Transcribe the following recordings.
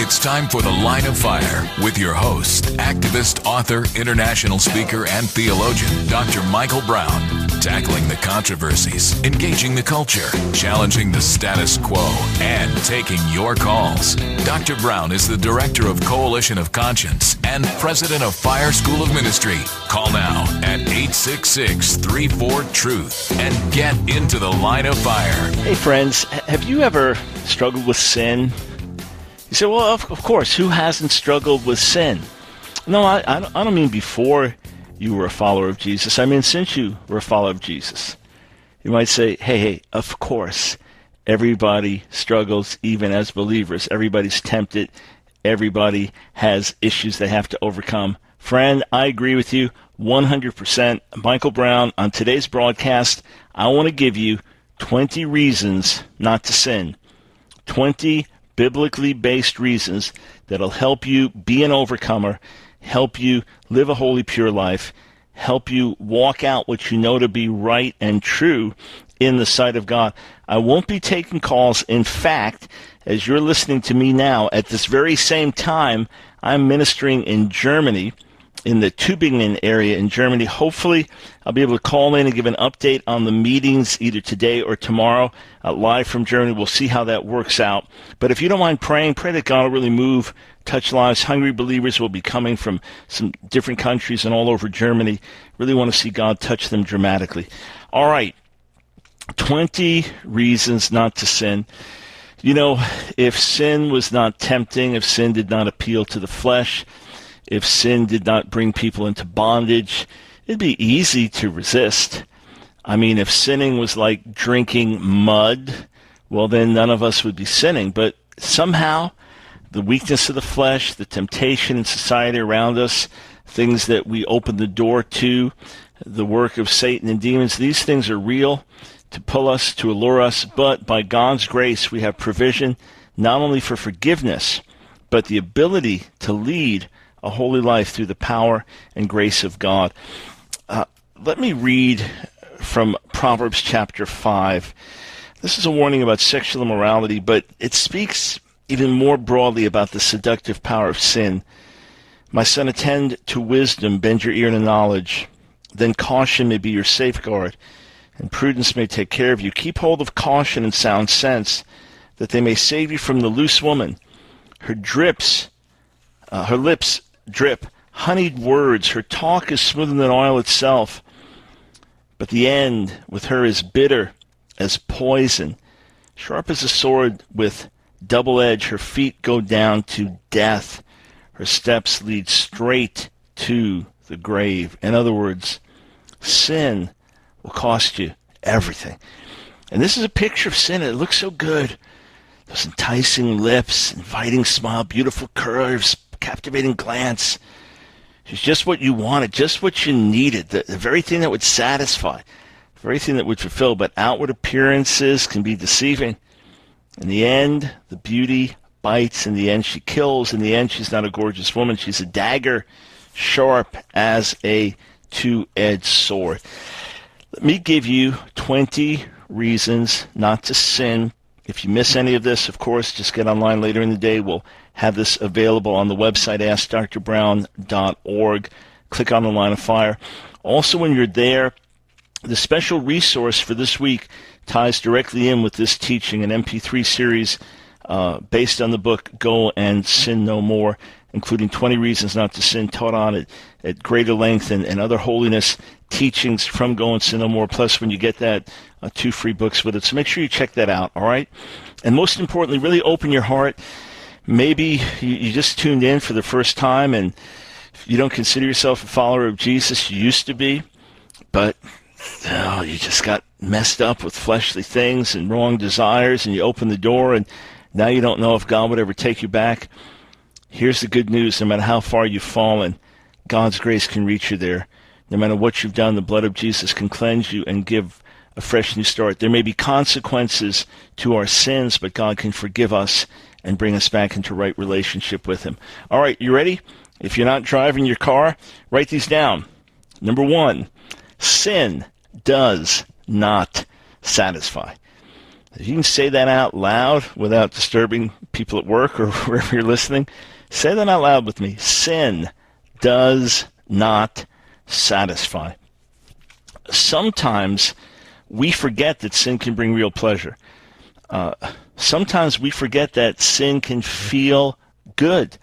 It's time for The Line of Fire with your host, activist, author, international speaker, and theologian, Dr. Michael Brown. Tackling the controversies, engaging the culture, challenging the status quo, and taking your calls. Dr. Brown is the director of Coalition of Conscience and president of Fire School of Ministry. Call now at 866-34-TRUTH and get into the line of fire. Hey friends, have you ever struggled with sin? You say, well, of course, who hasn't struggled with sin? No, I don't mean before you were a follower of Jesus. I mean since you were a follower of Jesus. You might say, hey, of course, everybody struggles even as believers. Everybody's tempted. Everybody has issues they have to overcome. Friend, I agree with you 100%. Michael Brown, on today's broadcast, I want to give you 20 reasons not to sin. 20 biblically based reasons that'll help you be an overcomer, help you live a holy, pure life, help you walk out what you know to be right and true in the sight of God. I won't be taking calls. In fact, as you're listening to me now, at this very same time, I'm ministering in Germany, in the Tübingen area in Germany. Hopefully, I'll be able to call in and give an update on the meetings either today or tomorrow, live from Germany. We'll see how that works out. But if you don't mind praying, pray that God will really move, touch lives. Hungry believers will be coming from some different countries and all over Germany. Really want to see God touch them dramatically. All right, 20 reasons not to sin. You know, if sin was not tempting, if sin did not appeal to the flesh, if sin did not bring people into bondage, it'd be easy to resist. I mean, if sinning was like drinking mud, well, then none of us would be sinning. But somehow, the weakness of the flesh, the temptation in society around us, things that we open the door to, the work of Satan and demons, these things are real to pull us, to allure us. But by God's grace, we have provision not only for forgiveness, but the ability to lead a holy life through the power and grace of God. Let me read from Proverbs chapter 5. This is a warning about sexual immorality, but it speaks even more broadly about the seductive power of sin. My son, attend to wisdom, bend your ear to knowledge. Then caution may be your safeguard, and prudence may take care of you. Keep hold of caution and sound sense, that they may save you from the loose woman. Her lips drip honeyed words. Her talk is smoother than oil itself. But the end with her is bitter as poison, sharp as a sword with double edge. Her feet go down to death. Her steps lead straight to the grave. In other words, sin will cost you everything. And this is a picture of sin. It looks so good. Those enticing lips, inviting smile, beautiful curves, captivating glance. She's just what you wanted, just what you needed, the very thing that would satisfy, the very thing that would fulfill. But outward appearances can be deceiving. In the end, the beauty bites. In the end, she kills. In the end, she's not a gorgeous woman. She's a dagger, sharp as a two-edged sword. Let me give you 20 reasons not to sin. If you miss any of this, of course, just get online later in the day. We'll have this available on the website, AskDrBrown.org. Click on the Line of Fire. Also, when you're there, the special resource for this week ties directly in with this teaching, an MP3 series based on the book Go and Sin No More, including 20 Reasons Not to Sin, taught on at greater length, and other holiness teachings from Go and Sin No More. Plus, when you get that, 2 free books with it. So make sure you check that out, all right? And most importantly, really open your heart. Maybe you just tuned in for the first time and you don't consider yourself a follower of Jesus. You used to be, but you just got messed up with fleshly things and wrong desires, and you open the door, and now you don't know if God would ever take you back. Here's the good news. No matter how far you've fallen, God's grace can reach you there. No matter what you've done, the blood of Jesus can cleanse you and give a fresh new start. There may be consequences to our sins, but God can forgive us and bring us back into right relationship with him. All right, you ready? If you're not driving your car, write these down. Number 1, sin does not satisfy. If you can say that out loud without disturbing people at work or wherever you're listening, say that out loud with me. Sin does not satisfy. Sometimes we forget that sin can bring real pleasure. Sometimes we forget that sin can feel good.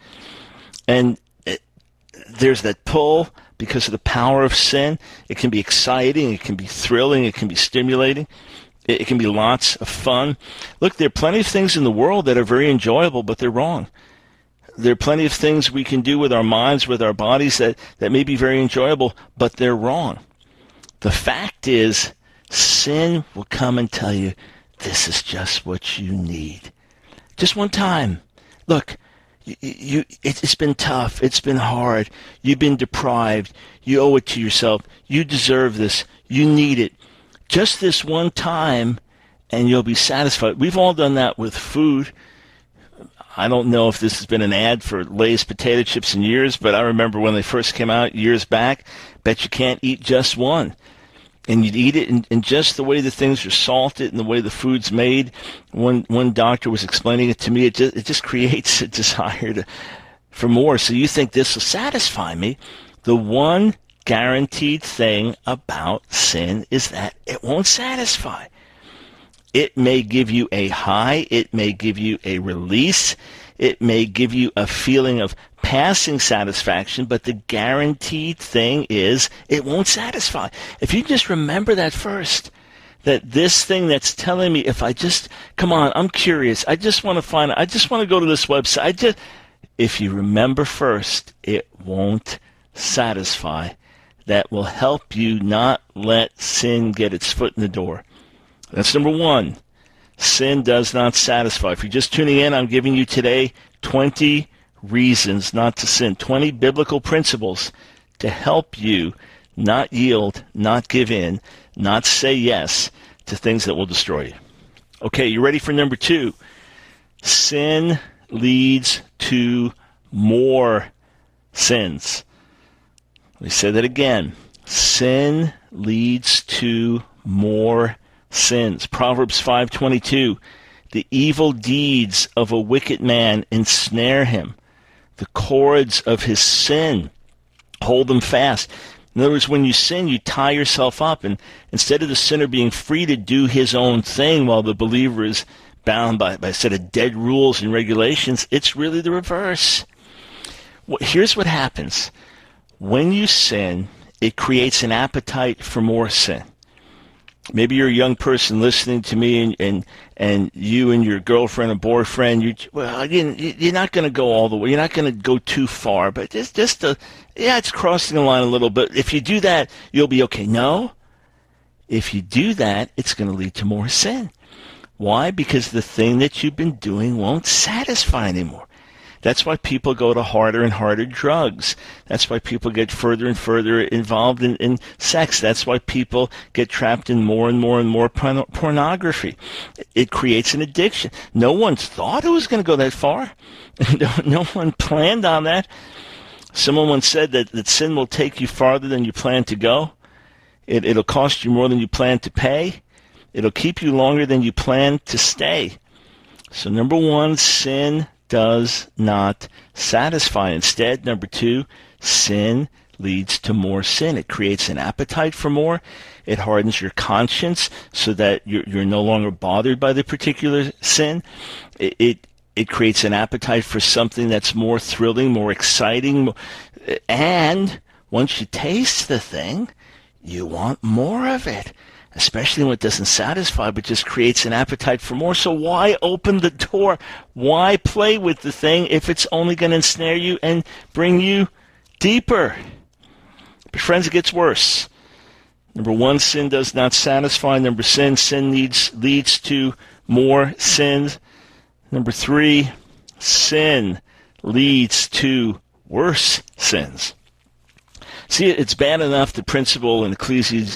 And there's that pull because of the power of sin. It can be exciting, it can be thrilling, it can be stimulating. It can be lots of fun. Look, there are plenty of things in the world that are very enjoyable, but they're wrong. There are plenty of things we can do with our minds, with our bodies that may be very enjoyable, but they're wrong. The fact is, sin will come and tell you, this is just what you need. Just one time. Look, it's been tough. It's been hard. You've been deprived. You owe it to yourself. You deserve this. You need it. Just this one time, and you'll be satisfied. We've all done that with food. I don't know if this has been an ad for Lay's potato chips in years, but I remember when they first came out years back, bet you can't eat just one. And you'd eat it, and just the way the things are salted and the way the food's made, one doctor was explaining it to me, it just creates a desire for more. So you think this will satisfy me. The one guaranteed thing about sin is that it won't satisfy. It may give you a high, it may give you a release, it may give you a feeling of passing satisfaction, but the guaranteed thing is it won't satisfy. If you just remember that first, that this thing that's telling me, if I just, come on, I'm curious, I just want to find, I just want to go to this website, if you remember first, it won't satisfy. That will help you not let sin get its foot in the door. That's number one. Sin does not satisfy. If you're just tuning in, I'm giving you today 20 reasons not to sin, 20 biblical principles to help you not yield, not give in, not say yes to things that will destroy you. Okay, you ready for number two? Sin leads to more sins. Let me say that again. Sin leads to more sins. Proverbs 5:22. The evil deeds of a wicked man ensnare him. The cords of his sin hold him fast. In other words, when you sin, you tie yourself up, and instead of the sinner being free to do his own thing while the believer is bound by a set of dead rules and regulations, it's really the reverse. Here's what happens. When you sin, it creates an appetite for more sin. Maybe you're a young person listening to me, and you and your girlfriend or boyfriend, you're not going to go all the way. You're not going to go too far, but it's crossing the line a little bit. If you do that, you'll be okay. No, if you do that, it's going to lead to more sin. Why? Because the thing that you've been doing won't satisfy anymore. That's why people go to harder and harder drugs. That's why people get further and further involved in sex. That's why people get trapped in more and more and more pornography. It creates an addiction. No one thought it was going to go that far. No one planned on that. Someone once said that sin will take you farther than you plan to go. It'll cost you more than you plan to pay. It'll keep you longer than you plan to stay. So number one, sin does not satisfy. Instead, number two, sin leads to more sin. It creates an appetite for more. It hardens your conscience so that you're no longer bothered by the particular sin. It creates an appetite for something that's more thrilling, more exciting. And once you taste the thing, you want more of it. Especially when it doesn't satisfy, but just creates an appetite for more. So why open the door? Why play with the thing if it's only going to ensnare you and bring you deeper? But friends, it gets worse. Number one, sin does not satisfy. Number sin leads to more sins. Number three, sin leads to worse sins. See, it's bad enough the principle in Ecclesiastes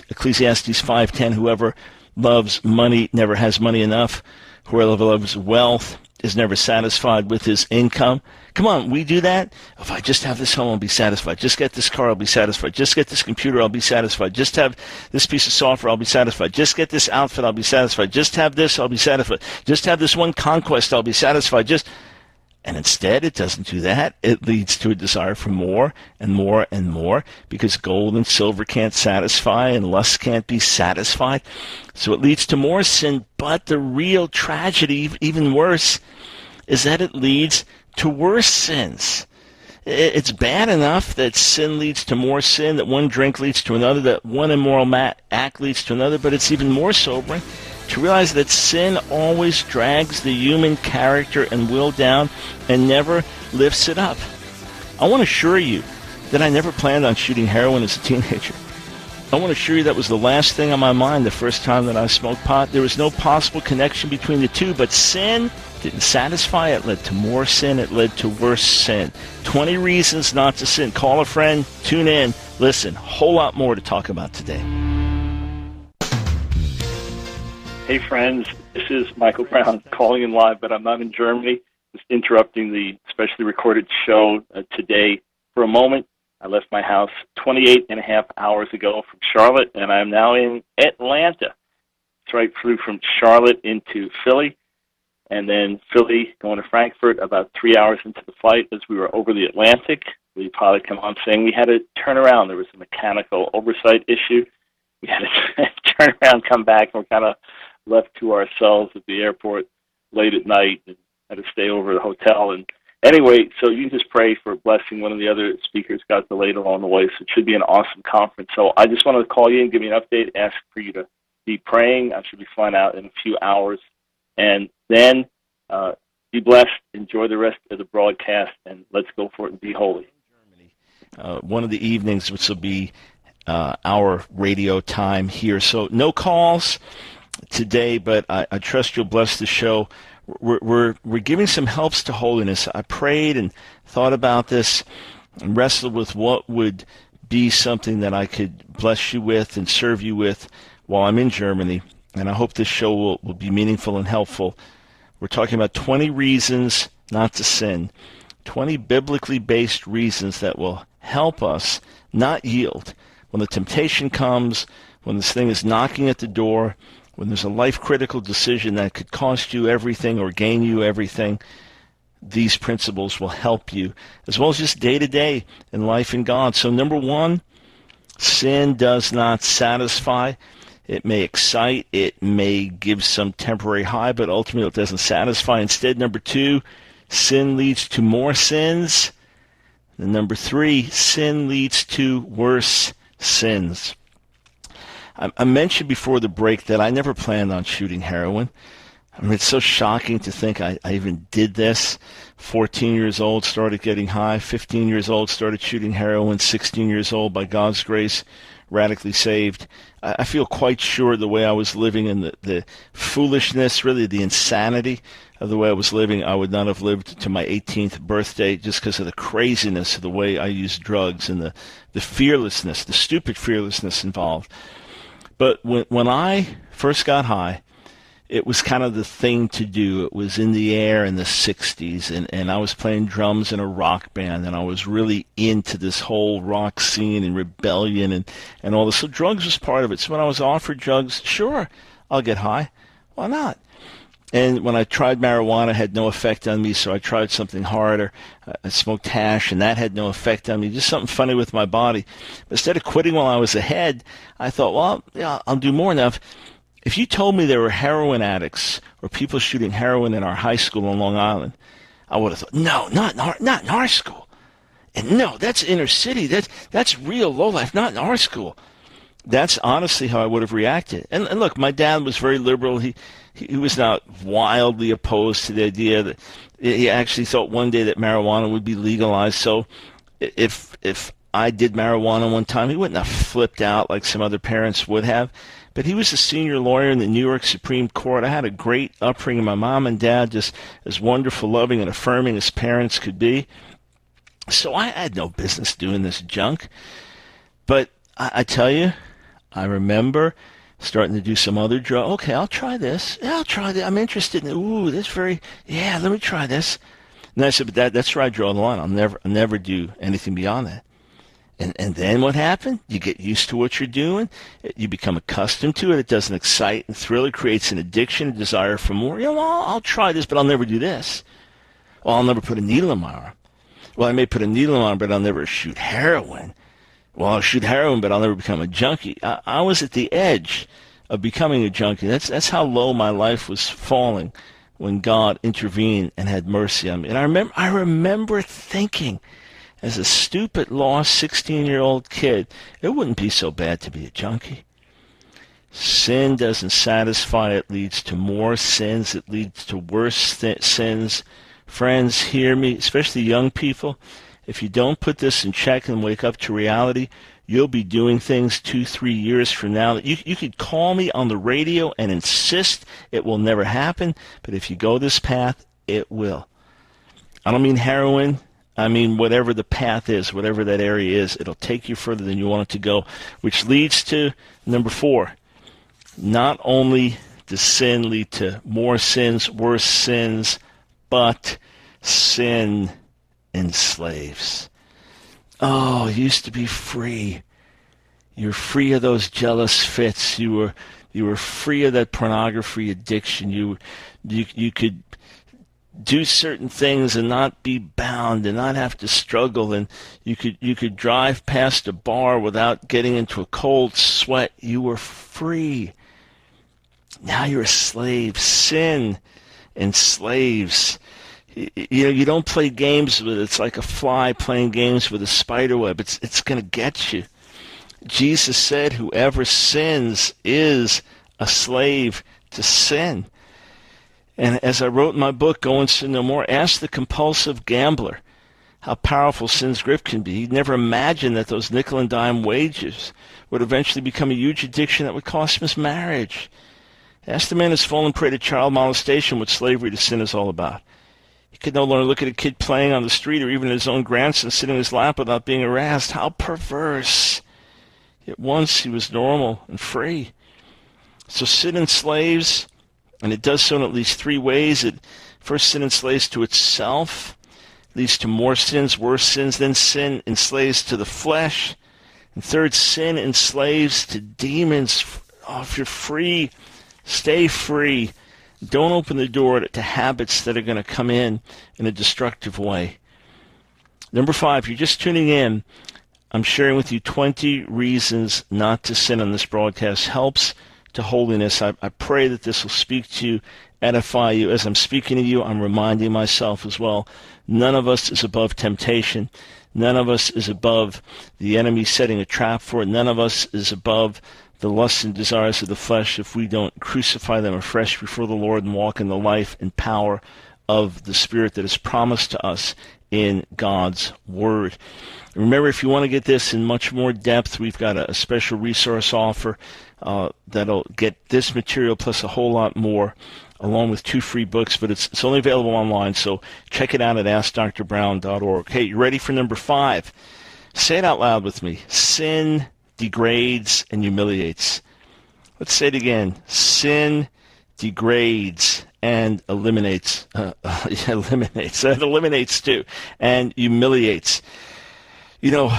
5:10, whoever loves money never has money enough. Whoever loves wealth is never satisfied with his income. Come on, we do that. If I just have this home, I'll be satisfied. Just get this car, I'll be satisfied. Just get this computer, I'll be satisfied. Just have this piece of software, I'll be satisfied. Just get this outfit, I'll be satisfied. Just have this, I'll be satisfied. Just have this one conquest, I'll be satisfied. And instead, it doesn't do that. It leads to a desire for more and more and more, because gold and silver can't satisfy and lust can't be satisfied. So it leads to more sin. But the real tragedy, even worse, is that it leads to worse sins. It's bad enough that sin leads to more sin, that one drink leads to another, that one immoral act leads to another, but it's even more sobering to realize that sin always drags the human character and will down and never lifts it up. I want to assure you that I never planned on shooting heroin as a teenager. I want to assure you that was the last thing on my mind the first time that I smoked pot. There was no possible connection between the two, but sin didn't satisfy. It led to more sin. It led to worse sin. 20 reasons not to sin. Call a friend. Tune in. Listen. Whole lot more to talk about today. Hey, friends. This is Michael Brown calling in live, but I'm not in Germany. Just interrupting the specially recorded show today for a moment. I left my house 28 and a half hours ago from Charlotte, and I'm now in Atlanta. That's right, flew from Charlotte into Philly, and then Philly going to Frankfurt about 3 hours into the flight. As we were over the Atlantic, the pilot came on saying we had to turn around. There was a mechanical oversight issue. We had to turn around, come back, and we're kind of left to ourselves at the airport late at night and had to stay over at a hotel. And anyway, so you can just pray for a blessing. One of the other speakers got delayed along the way, so it should be an awesome conference. So I just wanted to call you and give you an update, ask for you to be praying. I should be flying out in a few hours. And then be blessed, enjoy the rest of the broadcast, and let's go for it and be holy. One of the evenings, which will be our radio time here. So no calls today, but I trust you'll bless the show. We're giving some helps to holiness. I prayed and thought about this and wrestled with what would be something that I could bless you with and serve you with while I'm in Germany. And I hope this show will be meaningful and helpful. We're talking about 20 reasons not to sin, 20 biblically based reasons that will help us not yield when the temptation comes, when this thing is knocking at the door, when there's a life-critical decision that could cost you everything or gain you everything. These principles will help you, as well as just day-to-day in life in God. So number one, sin does not satisfy. It may excite, it may give some temporary high, but ultimately it doesn't satisfy. Instead, number two, sin leads to more sins. And number three, sin leads to worse sins. I mentioned before the break that I never planned on shooting heroin. I mean, it's so shocking to think I even did this. 14 years old, started getting high. 15 years old, started shooting heroin. 16 years old, by God's grace, radically saved. I feel quite sure the way I was living and the foolishness, really the insanity of the way I was living, I would not have lived to my 18th birthday just because of the craziness of the way I used drugs and the fearlessness, the stupid fearlessness involved. But when I first got high, it was kind of the thing to do. It was in the air in the 60s, and I was playing drums in a rock band, and I was really into this whole rock scene and rebellion and all this. So drugs was part of it. So when I was offered drugs, sure, I'll get high. Why not? And when I tried marijuana, it had no effect on me, so I tried something harder. I smoked hash, and that had no effect on me. Just something funny with my body. But instead of quitting while I was ahead, I thought, well, yeah, I'll do more. Now, if you told me there were heroin addicts or people shooting heroin in our high school on Long Island, I would have thought, no, not in our school. And no, that's inner city. That's real low life, not in our school. That's honestly how I would have reacted. And look, my dad was very liberal. He was not wildly opposed to the idea that he actually thought one day that marijuana would be legalized. So if I did marijuana one time, he wouldn't have flipped out like some other parents would have. But he was a senior lawyer in the New York Supreme Court. I had a great upbringing. My mom and dad just as wonderful, loving, and affirming as parents could be. So I had no business doing this junk. But I tell you, I remember starting to do some other drug. Okay, I'll try this. Yeah, I'll try that. I'm interested in it. Ooh, let me try this. And I said, but that's where I draw the line. I'll never do anything beyond that. And then what happened? You get used to what you're doing. You become accustomed to it. It doesn't excite and thrill. It creates an addiction, a desire for more. I'll try this, but I'll never do this. Well, I'll never put a needle in my arm. Well, I may put a needle in my arm, but I'll never shoot heroin. Well, I'll shoot heroin, but I'll never become a junkie. I was at the edge of becoming a junkie. That's how low my life was falling when God intervened and had mercy on me. And I remember thinking, as a stupid, lost 16-year-old kid, it wouldn't be so bad to be a junkie. Sin doesn't satisfy. It leads to more sins. It leads to worse sins. Friends, hear me, especially young people. If you don't put this in check and wake up to reality, you'll be doing things 2-3 years from now that you could call me on the radio and insist it will never happen, but if you go this path, it will. I don't mean heroin. I mean, whatever the path is, whatever that area is, it'll take you further than you want it to go, which leads to number 4. Not only does sin lead to more sins, worse sins, but sin enslaves. Oh, you used to be free. You were free of those jealous fits. You were free of that pornography addiction. You could do certain things and not be bound and not have to struggle, and you could drive past a bar without getting into a cold sweat. You were free. Now you're a slave. Sin enslaves. You don't play games with it. It's like a fly playing games with a spider web. It's going to get you. Jesus said, whoever sins is a slave to sin. And as I wrote in my book, Go and Sin No More, ask the compulsive gambler how powerful sin's grip can be. He'd never imagined that those nickel and dime wages would eventually become a huge addiction that would cost him his marriage. Ask the man who's fallen prey to child molestation what slavery to sin is all about. He could no longer look at a kid playing on the street or even his own grandson sitting in his lap without being harassed. How perverse. Yet once he was normal and free. So sin enslaves, and it does so in at least 3 ways. First, sin enslaves to itself, leads to more sins, worse sins. Then sin enslaves to the flesh. And third, sin enslaves to demons. Oh, if you're free, stay free. Don't open the door to habits that are going to come in a destructive way. Number 5, you're just tuning in. I'm sharing with you 20 reasons not to sin on this broadcast. Helps to holiness. I pray that this will speak to you, edify you. As I'm speaking to you, I'm reminding myself as well, none of us is above temptation. None of us is above the enemy setting a trap for it. None of us is above the lusts and desires of the flesh if we don't crucify them afresh before the Lord and walk in the life and power of the Spirit that is promised to us in God's Word. Remember, if you want to get this in much more depth, we've got a special resource offer that'll get this material plus a whole lot more, along with 2 free books, but it's only available online, so check it out at AskDrBrown.org. Hey, you ready for number 5? Say it out loud with me. Sin degrades and humiliates. Let's say it again. Sin degrades and eliminates. Eliminates. It eliminates too. And humiliates. You know,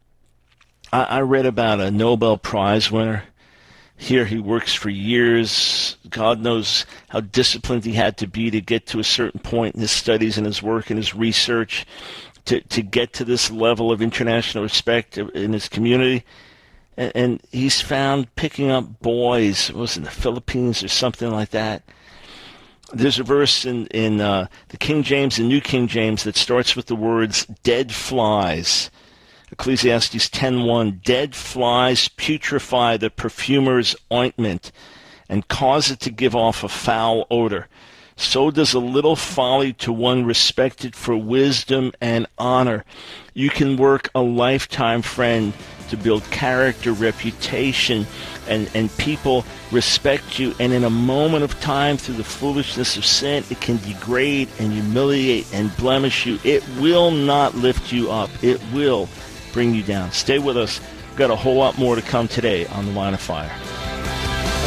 I read about a Nobel Prize winner. Here he works for years. God knows how disciplined he had to be to get to a certain point in his studies and his work and his research to get to this level of international respect in his community. And he's found picking up boys, it was in the Philippines or something like that. There's a verse in the King James and New King James that starts with the words, dead flies. Ecclesiastes 10:1, dead flies putrefy the perfumer's ointment and cause it to give off a foul odor. So does a little folly to one respected for wisdom and honor. You can work a lifetime, friend, to build character, reputation, and people respect you. And in a moment of time, through the foolishness of sin, it can degrade and humiliate and blemish you. It will not lift you up. It will bring you down. Stay with us. We've got a whole lot more to come today on The Line of Fire.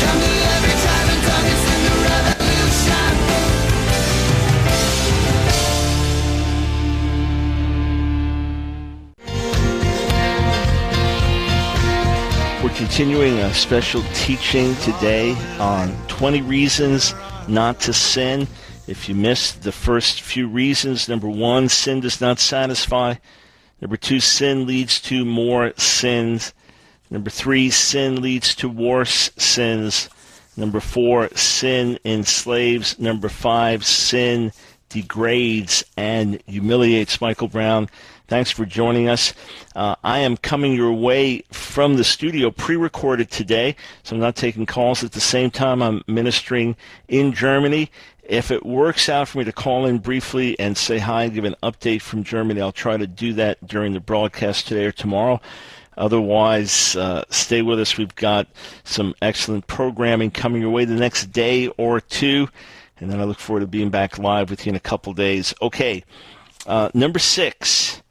We're continuing a special teaching today on 20 reasons not to sin. If you missed the first few reasons, number 1, sin does not satisfy. Number 2, sin leads to more sins. Number 3, sin leads to worse sins. Number 4, sin enslaves. Number 5, sin degrades and humiliates. Michael Brown, thanks for joining us. I am coming your way from the studio, pre-recorded today, so I'm not taking calls at the same time. I'm ministering in Germany. If it works out for me to call in briefly and say hi and give an update from Germany, I'll try to do that during the broadcast today or tomorrow. Otherwise, stay with us. We've got some excellent programming coming your way the next day or two, and then I look forward to being back live with you in a couple days. Okay, number 6,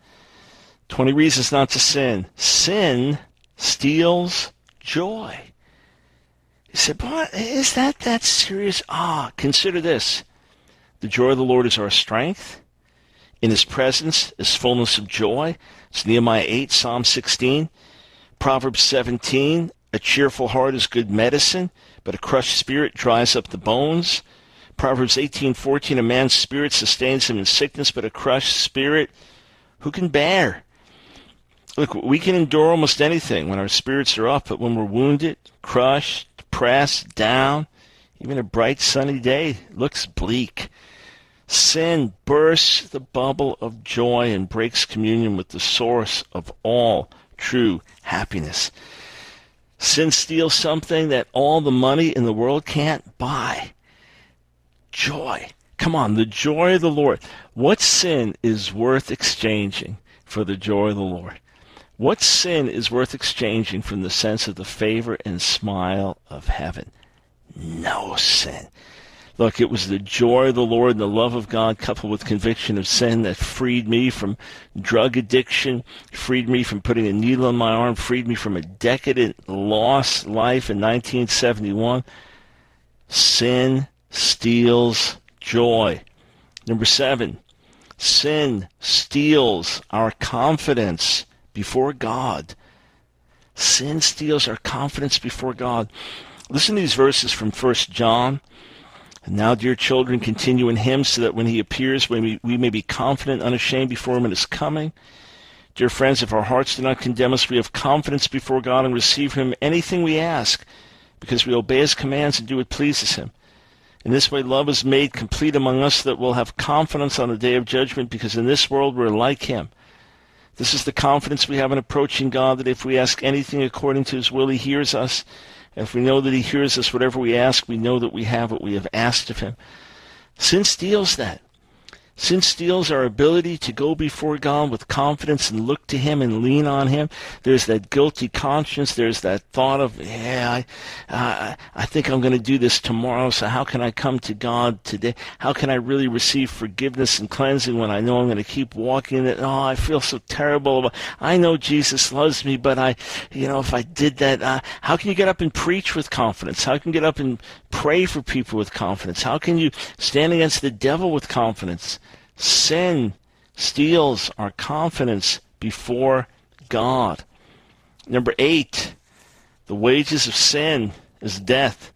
20 reasons not to sin. Sin steals joy. You said, boy, is that serious? Consider this. The joy of the Lord is our strength. In his presence is fullness of joy. It's Nehemiah 8, Psalm 16. Proverbs 17, a cheerful heart is good medicine, but a crushed spirit dries up the bones. Proverbs 18:14, a man's spirit sustains him in sickness, but a crushed spirit, who can bear? Look, we can endure almost anything when our spirits are up, but when we're wounded, crushed, depressed, down, even a bright sunny day looks bleak. Sin bursts the bubble of joy and breaks communion with the source of all true happiness. Sin steals something that all the money in the world can't buy. Joy. Come on, the joy of the Lord. What sin is worth exchanging for the joy of the Lord? What sin is worth exchanging from the sense of the favor and smile of heaven? No sin. Look, it was the joy of the Lord and the love of God coupled with conviction of sin that freed me from drug addiction, freed me from putting a needle in my arm, freed me from a decadent, lost life in 1971. Sin steals joy. Number 7, sin steals our confidence before God. Sin steals our confidence before God. Listen to these verses from 1 John. And now, dear children, continue in him so that when he appears, we may be confident, unashamed before him in his coming. Dear friends, if our hearts do not condemn us, we have confidence before God and receive from him anything we ask, because we obey his commands and do what pleases him. In this way, love is made complete among us, that we'll have confidence on the day of judgment, because in this world we're like him. This is the confidence we have in approaching God, that if we ask anything according to his will, he hears us. And if we know that he hears us, whatever we ask, we know that we have what we have asked of him. Sin steals that. Sin steals our ability to go before God with confidence and look to him and lean on him. There's that guilty conscience. There's that thought of, I think I'm going to do this tomorrow, so how can I come to God today? How can I really receive forgiveness and cleansing when I know I'm going to keep walking in it? Oh, I feel so terrible. I know Jesus loves me, but if I did that, how can you get up and preach with confidence? How can you get up and pray for people with confidence? How can you stand against the devil with confidence? Sin steals our confidence before God. Number 8, the wages of sin is death.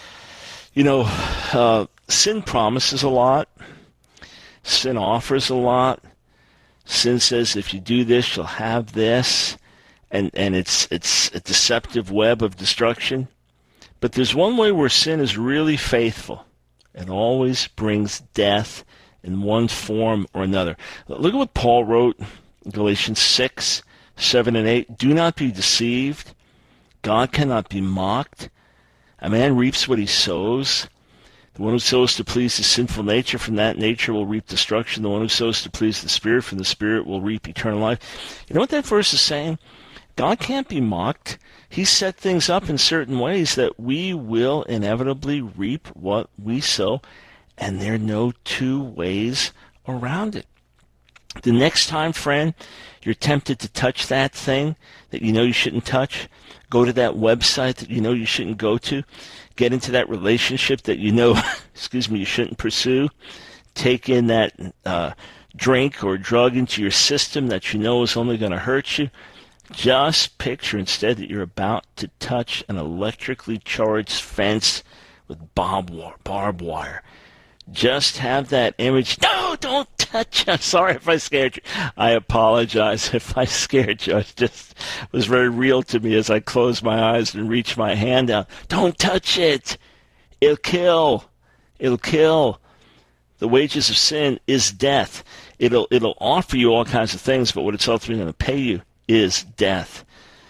Sin promises a lot. Sin offers a lot. Sin says, if you do this, you'll have this. And it's a deceptive web of destruction. But there's one way where sin is really faithful. It always brings death in one form or another. Look at what Paul wrote in Galatians 6, 7, and 8. Do not be deceived. God cannot be mocked. A man reaps what he sows. The one who sows to please his sinful nature, from that nature will reap destruction. The one who sows to please the Spirit, from the Spirit will reap eternal life. You know what that verse is saying? God can't be mocked. He set things up in certain ways that we will inevitably reap what we sow, and there are no two ways around it. The next time, friend, you're tempted to touch that thing that you know you shouldn't touch, go to that website that you know you shouldn't go to, get into that relationship that you know, you shouldn't pursue, take in that drink or drug into your system that you know is only going to hurt you. Just picture instead that you're about to touch an electrically charged fence with barbed wire. Just have that image. No, don't touch. I'm sorry if I scared you. I apologize if I scared you. It just was very real to me as I closed my eyes and reached my hand out. Don't touch it. It'll kill. It'll kill. The wages of sin is death. It'll offer you all kinds of things, but what it's ultimately going to pay you is death.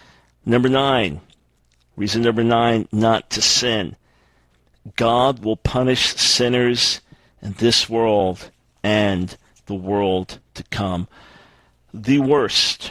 Reason number 9, not to sin. God will punish sinners in this world and the world to come. The worst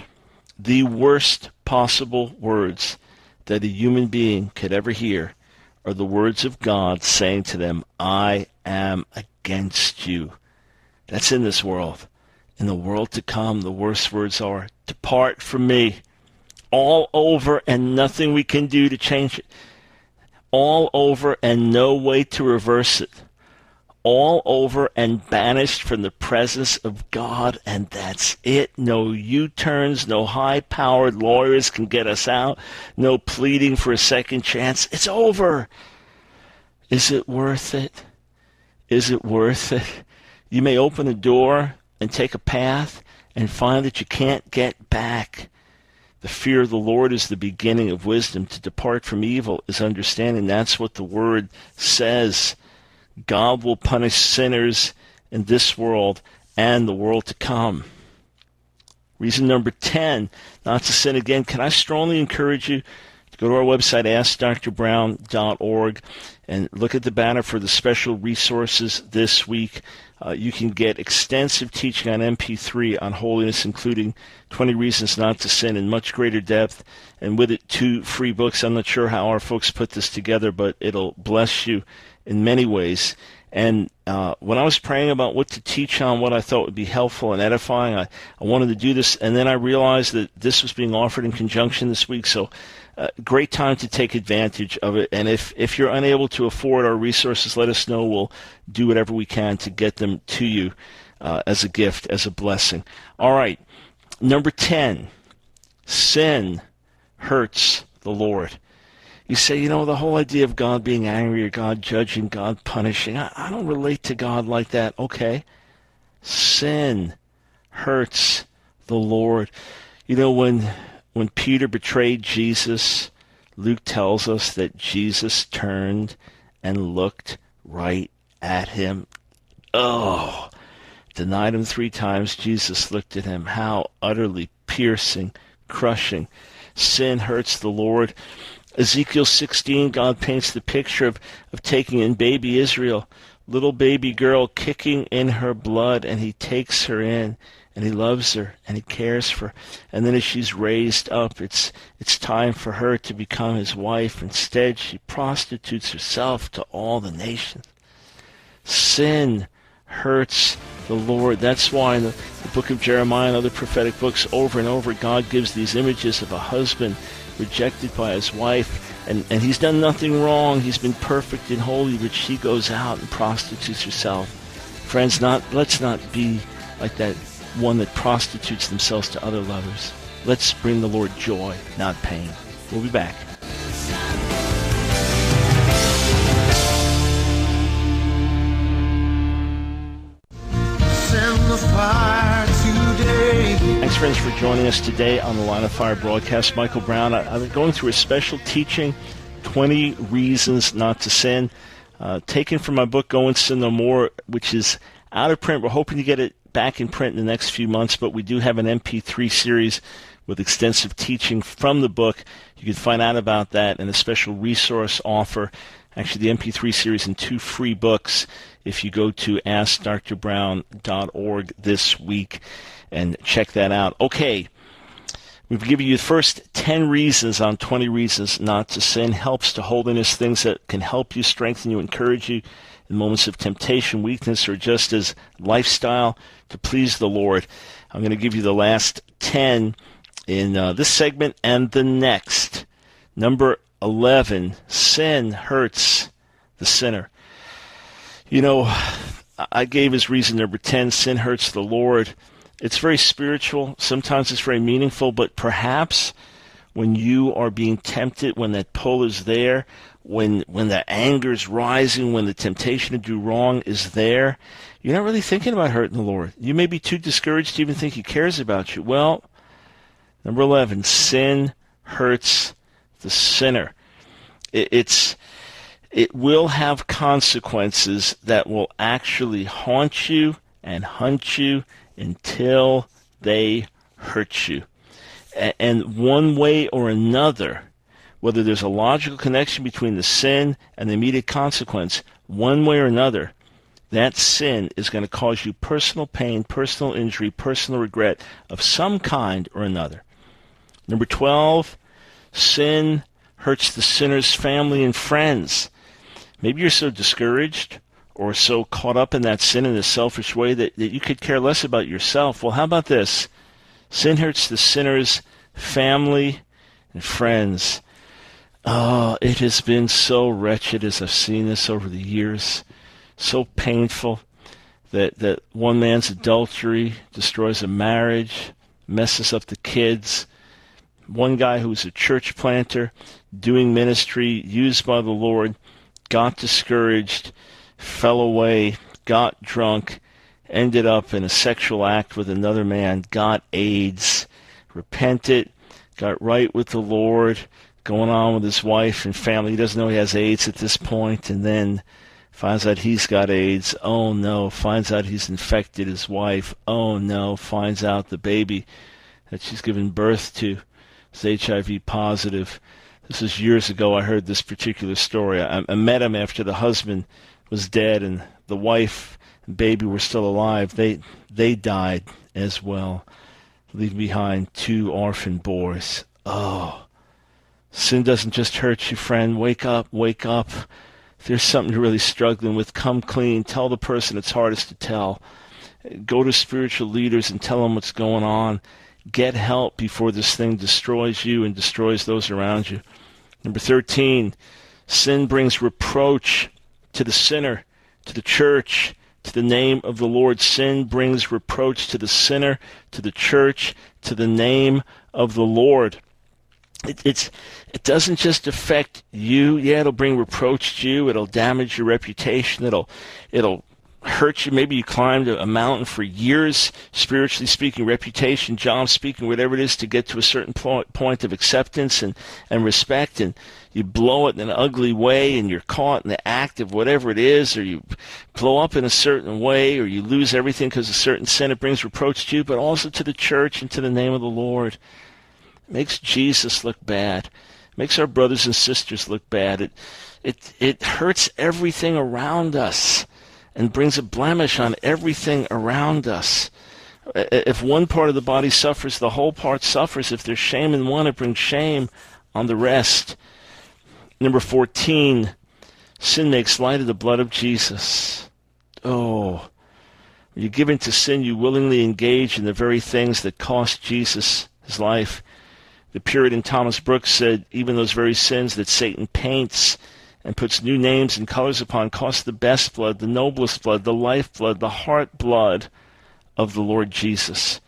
possible words that a human being could ever hear are the words of God saying to them, I am against you. That's in this world. In the world to come, the worst words are, depart from me. All over and nothing we can do to change it. All over and no way to reverse it. All over and banished from the presence of God, and that's it. No U-turns, no high-powered lawyers can get us out. No pleading for a second chance. It's over. Is it worth it? Is it worth it? You may open a door and take a path and find that you can't get back. The fear of the Lord is the beginning of wisdom. To depart from evil is understanding. That's what the Word says. God will punish sinners in this world and the world to come. Reason number 10, not to sin again. Can I strongly encourage you to go to our website, AskDrBrown.org, and look at the banner for the special resources this week. You can get extensive teaching on MP3 on holiness, including 20 Reasons Not to Sin in much greater depth, and with it 2 free books. I'm not sure how our folks put this together, but it'll bless you in many ways. And when I was praying about what to teach on, what I thought would be helpful and edifying, I wanted to do this, and then I realized that this was being offered in conjunction this week, so great time to take advantage of it. And if you're unable to afford our resources, let us know. We'll do whatever we can to get them to you as a gift, as a blessing. All right, number 10, sin hurts the Lord. You say, the whole idea of God being angry or God judging, God punishing, I don't relate to God like that. Okay. Sin hurts the Lord. When Peter betrayed Jesus, Luke tells us that Jesus turned and looked right at him. Oh, denied him 3 times. Jesus looked at him. How utterly piercing, crushing. Sin hurts the Lord. Ezekiel 16, God paints the picture of taking in baby Israel, little baby girl kicking in her blood, and he takes her in, and he loves her, and he cares for her. And then as she's raised up, it's time for her to become his wife. Instead, she prostitutes herself to all the nations. Sin hurts the Lord. That's why in the book of Jeremiah and other prophetic books, over and over, God gives these images of a husband rejected by his wife, and he's done nothing wrong. He's been perfect and holy, but she goes out and prostitutes herself. Friends, let's not be like that one that prostitutes themselves to other lovers. Let's bring the Lord joy, not pain. We'll be back. Send the fire today. Thanks, friends, for joining us today on the Line of Fire broadcast. Michael Brown. I've been going through a special teaching, 20 Reasons Not to Sin, taken from my book, Go and Sin No More, which is out of print. We're hoping to get it back in print in the next few months, but we do have an MP3 series with extensive teaching from the book. You can find out about that and a special resource offer, actually the MP3 series and 2 free books, if you go to AskDrBrown.org this week and check that out. Okay, we've given you the first 10 reasons on 20 Reasons Not to Sin. Helps to holiness, things that can help you, strengthen you, encourage you in moments of temptation, weakness, or just as lifestyle to please the Lord. I'm going to give you the last 10 in this segment and the next. Number 11, sin hurts the sinner. You know, I gave as reason number 10, sin hurts the Lord. It's very spiritual. Sometimes it's very meaningful, but perhaps when you are being tempted, when that pull is there, when the anger is rising, when the temptation to do wrong is there, you're not really thinking about hurting the Lord. You may be too discouraged to even think he cares about you. Well, number 11, sin hurts the sinner. It will have consequences that will actually haunt you and hunt you until they hurt you. And one way or another, whether there's a logical connection between the sin and the immediate consequence, one way or another, that sin is going to cause you personal pain, personal injury, personal regret of some kind or another. Number 12, sin hurts the sinner's family and friends. Maybe you're so discouraged or so caught up in that sin in a selfish way that you could care less about yourself. Well, how about this? Sin hurts the sinner's family and friends. Oh, it has been so wretched as I've seen this over the years. So painful that one man's adultery destroys a marriage, messes up the kids. One guy who was a church planter, doing ministry, used by the Lord, got discouraged, fell away, got drunk, ended up in a sexual act with another man, got AIDS, repented, got right with the Lord, going on with his wife and family. He doesn't know he has AIDS at this point, and then finds out he's got AIDS. Oh no. Finds out he's infected his wife. Oh no. Finds out the baby that she's given birth to is HIV positive. This was years ago. I heard this particular story. I met him after the husband was dead and the wife and baby were still alive. They died as well, leaving behind 2 orphan boys. Oh, sin doesn't just hurt you, friend. Wake up, wake up. If there's something you're really struggling with, come clean. Tell the person it's hardest to tell. Go to spiritual leaders and tell them what's going on. Get help before this thing destroys you and destroys those around you. Number 13, sin brings reproach to the sinner, to the church, to the name of the Lord. Sin brings reproach to the sinner, to the church, to the name of the Lord. It doesn't just affect you. Yeah, it'll bring reproach to you. It'll damage your reputation. It'll hurt you. Maybe you climbed a mountain for years, spiritually speaking, reputation, job speaking, whatever it is, to get to a certain point of acceptance and respect, and you blow it in an ugly way, and you're caught in the act of whatever it is, or you blow up in a certain way, or you lose everything because of a certain sin. It brings reproach to you, but also to the church and to the name of the Lord. It makes Jesus look bad. It makes our brothers and sisters look bad. It hurts everything around us and brings a blemish on everything around us. If one part of the body suffers, the whole part suffers. If there's shame in one, it brings shame on the rest. Number 14, sin makes light of the blood of Jesus. Oh, when you give in to sin, you willingly engage in the very things that cost Jesus his life. The Puritan Thomas Brooks said, even those very sins that Satan paints and puts new names and colors upon cost the best blood, the noblest blood, the life blood, the heart blood of the Lord Jesus.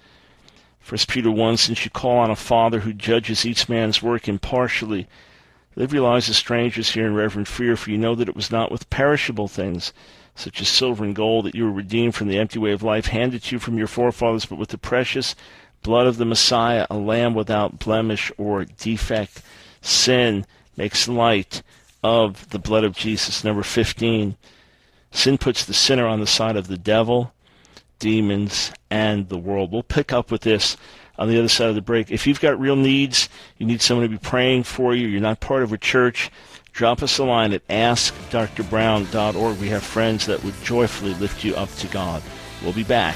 1 Peter 1, since you call on a Father who judges each man's work impartially, live your lives as strangers here in reverent fear, for you know that it was not with perishable things, such as silver and gold, that you were redeemed from the empty way of life handed to you from your forefathers, but with the precious blood of the Messiah, a lamb without blemish or defect. Sin makes light of the blood of Jesus. Number 15, sin puts the sinner on the side of the devil, demons, and the world. We'll pick up with this on the other side of the break. If you've got real needs, you need someone to be praying for you, you're not part of a church, drop us a line at askdrbrown.org. We have friends that would joyfully lift you up to God. We'll be back.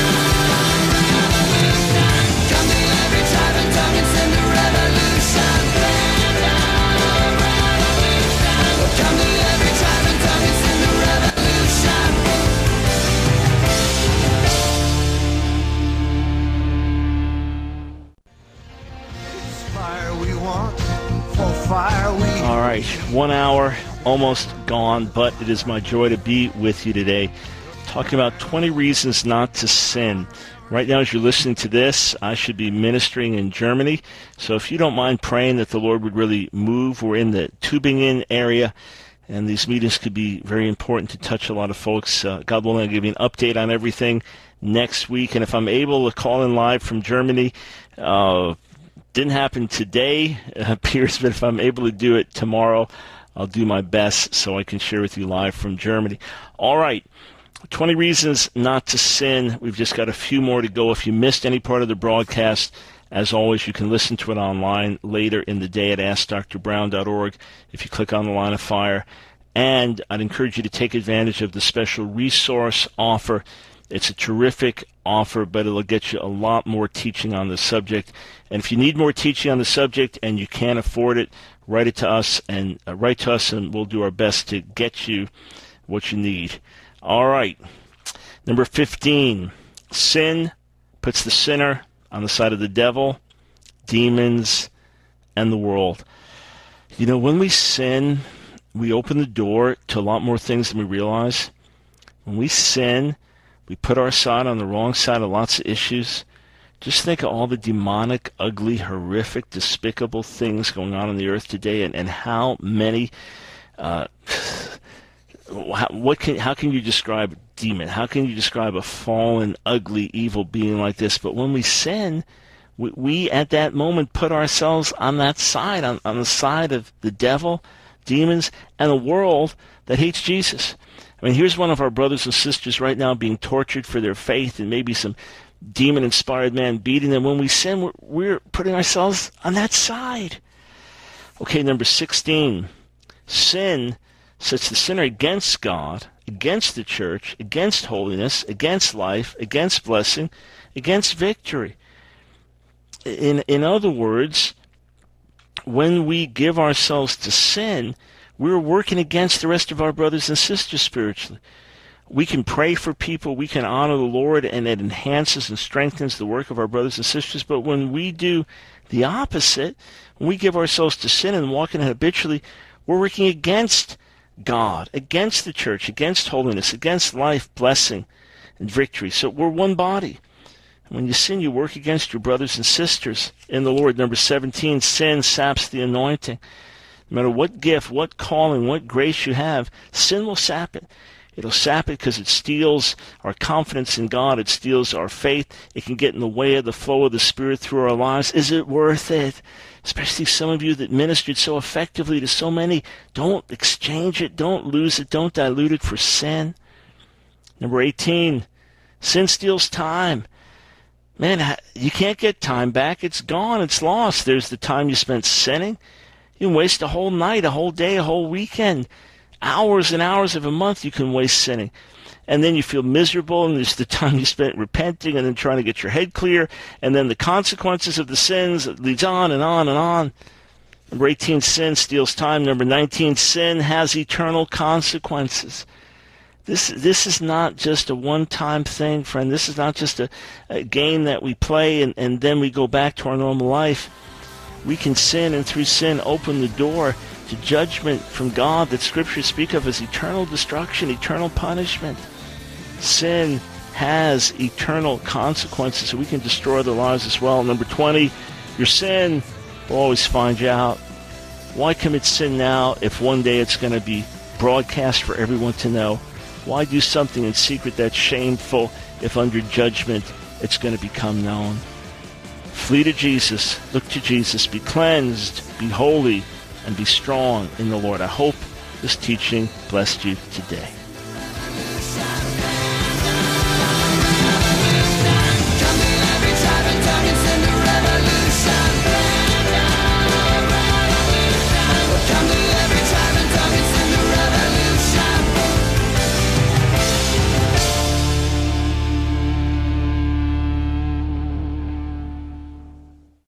Come to every tribe and tongue and send the revolution. right, 1 hour almost gone, but it is my joy to be with you today, talking about 20 reasons not to sin. Right now, as you're listening to this, I should be ministering in Germany, so if you don't mind praying that the Lord would really move, we're in the Tübingen area, and these meetings could be very important to touch a lot of folks. God willing, I'll give you an update on everything next week, and if I'm able to call in live from Germany, didn't happen today, it appears, but if I'm able to do it tomorrow, I'll do my best so I can share with you live from Germany. All right, 20 reasons not to sin. We've just got a few more to go. If you missed any part of the broadcast, as always, you can listen to it online later in the day at AskDrBrown.org if you click on the line of fire. And I'd encourage you to take advantage of the special resource offer. It's a terrific offer, but it'll get you a lot more teaching on the subject. And if you need more teaching on the subject and you can't afford it, write to us, and we'll do our best to get you what you need. All right. Number 15, sin puts the sinner on the side of the devil, demons, and the world. You know, when we sin, we open the door to a lot more things than we realize. When we sin, we put our side on the wrong side of lots of issues. Just think of all the demonic, ugly, horrific, despicable things going on the earth today, and how many, how can you describe a demon? How can you describe a fallen, ugly, evil being like this? But when we sin, we at that moment put ourselves on that side, on the side of the devil, demons, and the world that hates Jesus. I mean, here's one of our brothers and sisters right now being tortured for their faith, and maybe some demon-inspired man beating them. When we sin, we're putting ourselves on that side. Okay, number 16. Sin sets the sinner against God, against the church, against holiness, against life, against blessing, against victory. In other words, when we give ourselves to sin, we're working against the rest of our brothers and sisters spiritually. We can pray for people, we can honor the Lord, and it enhances and strengthens the work of our brothers and sisters. But when we do the opposite, when we give ourselves to sin and walk in it habitually, we're working against God, against the church, against holiness, against life, blessing, and victory. So we're one body. When you sin, you work against your brothers and sisters in the Lord. Number 17, sin saps the anointing. No matter what gift, what calling, what grace you have, sin will sap it. It'll sap it because it steals our confidence in God. It steals our faith. It can get in the way of the flow of the Spirit through our lives. Is it worth it? Especially some of you that ministered so effectively to so many. Don't exchange it. Don't lose it. Don't dilute it for sin. Number 18, sin steals time. Man, you can't get time back. It's gone. It's lost. There's the time you spent sinning. You can waste a whole night, a whole day, a whole weekend. Hours and hours of a month you can waste sinning. And then you feel miserable, and there's the time you spent repenting and then trying to get your head clear, and then the consequences of the sins, it leads on and on and on. Number 18, sin steals time. Number 19, sin has eternal consequences. This is not just a one-time thing, friend. This is not just a game that we play and then we go back to our normal life. We can sin, and through sin open the door to judgment from God that Scriptures speak of as eternal destruction, eternal punishment. Sin has eternal consequences, so we can destroy their lives as well. Number 20, your sin will always find you out. Why commit sin now if one day it's going to be broadcast for everyone to know? Why do something in secret that's shameful if under judgment it's going to become known? Flee to Jesus. Look to Jesus. Be cleansed. Be holy. And be strong in the Lord. I hope this teaching blessed you today.